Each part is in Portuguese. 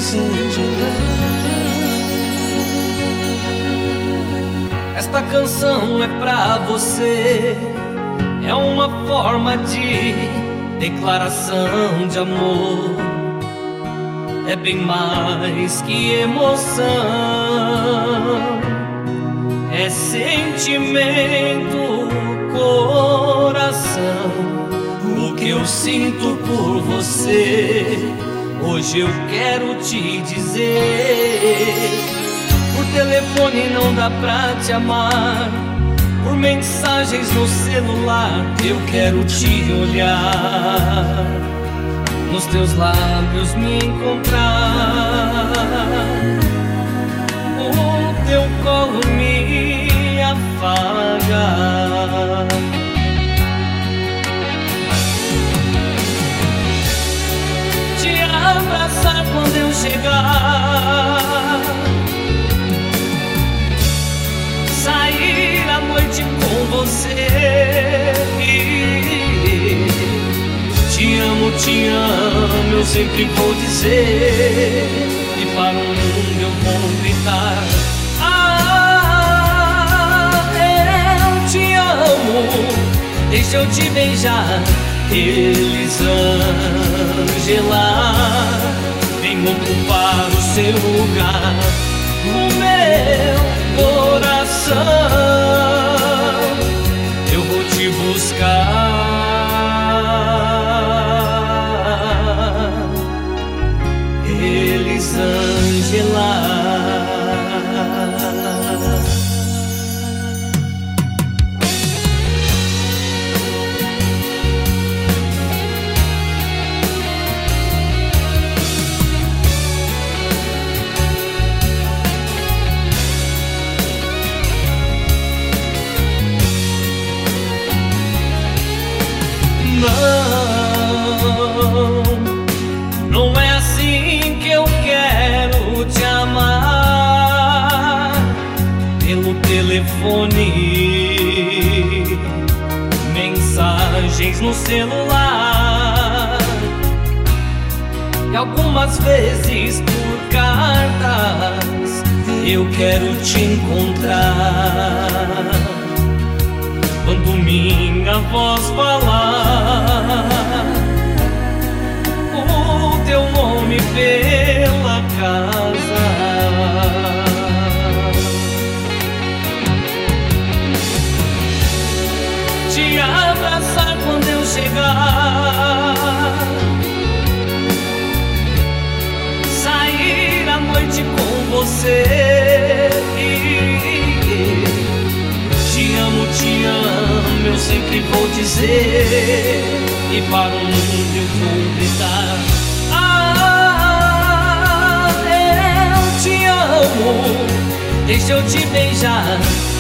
Esta canção é pra você, é uma forma de declaração de amor. É bem mais que emoção, é sentimento, coração. O que eu sinto por você, hoje eu quero te dizer. Por telefone não dá pra te amar, por mensagens no celular eu quero te olhar, nos teus lábios me encontrar, o teu colo me afagar. Te abraçar quando eu chegar, sair à noite com você. Te amo, eu sempre vou dizer, e para o mundo eu vou gritar: ah, eu te amo. Deixa eu te beijar, Elisângela, vem ocupar o seu lugar no meu coração. Eu vou te buscar, Elisângela. Não é assim que eu quero te amar, pelo telefone, mensagens no celular, e algumas vezes por cartas eu quero te encontrar. Quando minha voz falar o teu nome pela casa, te abraçar quando eu chegar, sair à noite com você. Te amo, eu sempre vou dizer, e para o mundo eu vou gritar: ah, eu te amo. Deixa eu te beijar,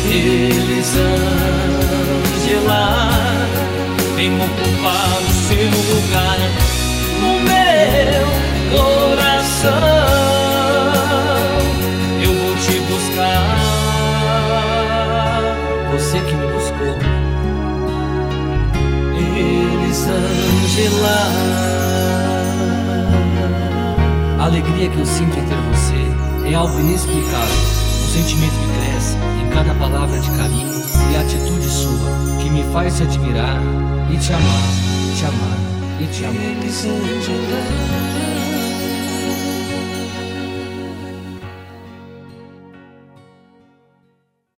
Elisângela, vem ocupar o seu lugar no meu coração. Eu vou te buscar, você que me buscou, Elisângela. A alegria que eu sinto em ter você é algo inexplicável. Um sentimento que cresce em cada palavra de carinho e atitude sua, que me faz te admirar e te amar, e te amar, e te amar.